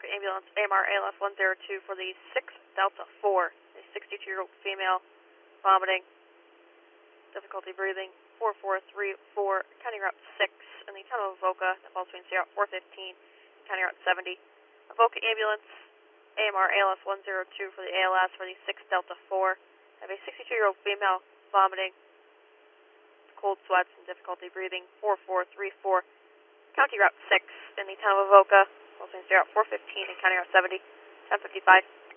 Avoca Ambulance AMR ALS 102 for the 6 Delta 4, a 62-year-old female, vomiting, difficulty breathing, 4434, county route 6, in the town of Avoca, that falls between Route 415 and county route 70. Avoca Ambulance AMR ALS 102 for the ALS for the 6 Delta 4, have a 62-year-old female, vomiting, cold sweats, and difficulty breathing, 4434, county route 6, in the town of Avoca, falls between Route 415 and county route 70, 1055.